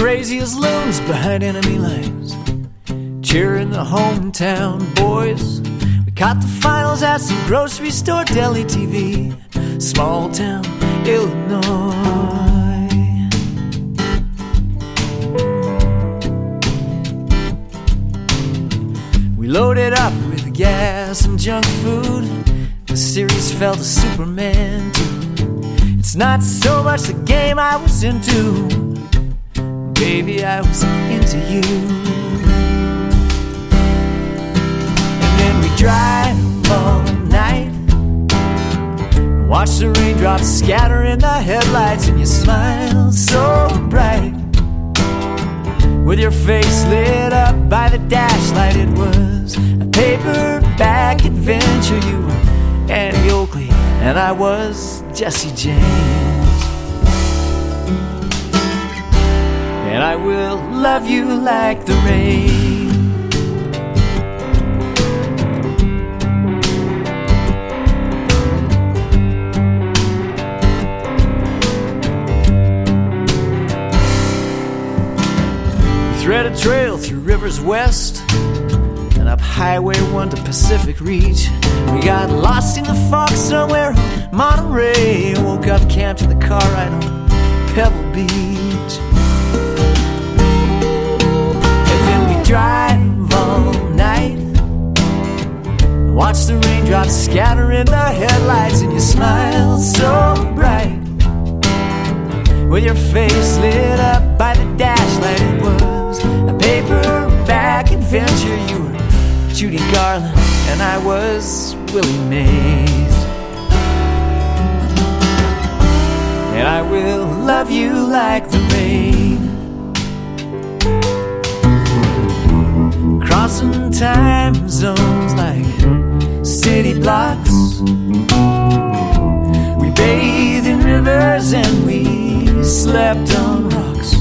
crazy as loons behind enemy lines, cheering the hometown boys. We caught the finals at some grocery store deli TV, small town Illinois. We loaded up with gas and junk food. The series felt a Superman too. It's not so much the game I was into, baby, I was into you. And then we drive all night, watch the raindrops scatter in the headlights, and you smile so bright, with your face lit up by the dash light. It was a paperback adventure. You were Annie Oakley and I was Jesse James. And I will love you like the rain. We thread a trail through rivers west and up Highway 1 to Pacific Reach. We got lost in the fog somewhere in Monterey, woke up camped in the car right on Pebble Beach. And then we drive all night, watch the raindrops scatter in the headlights, and you smile so bright, with your face lit up by the dash light. It was a paperback adventure. You were Judy Garland and I was Willie Mays. And I will love you like the rain, crossing time zones like city blocks. We bathed in rivers and we slept on rocks.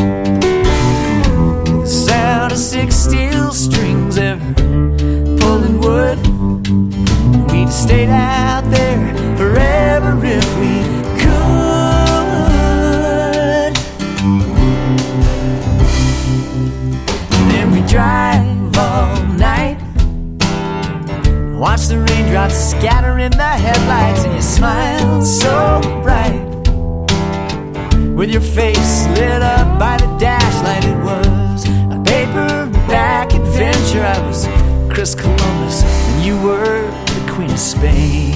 The sound of 6 steel strings ever pulling wood. We'd stayed out there forever if we could. And then we drive all night, watch the raindrops scatter in the headlights, and you smile so bright, with your face lit up by the dash light. It was a paperback adventure. I was Chris Columbus and you were the Queen of Spain.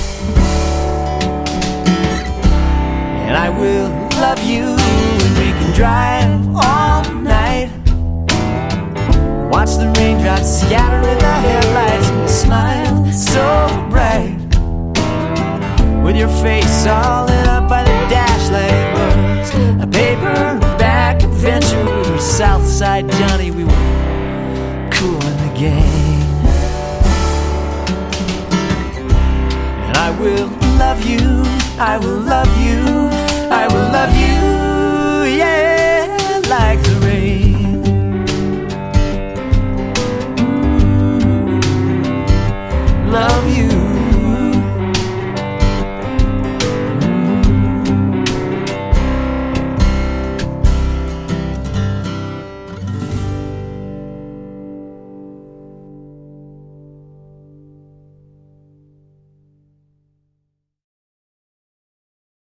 And I will love you and we can drive all night, watch the raindrops scatter in the headlights, and you smile so bright, with your face all lit up by the dash light. It was a paperback adventure. We were Southside Johnny, we were cool in the game. And I will love you, I will love you, I will love you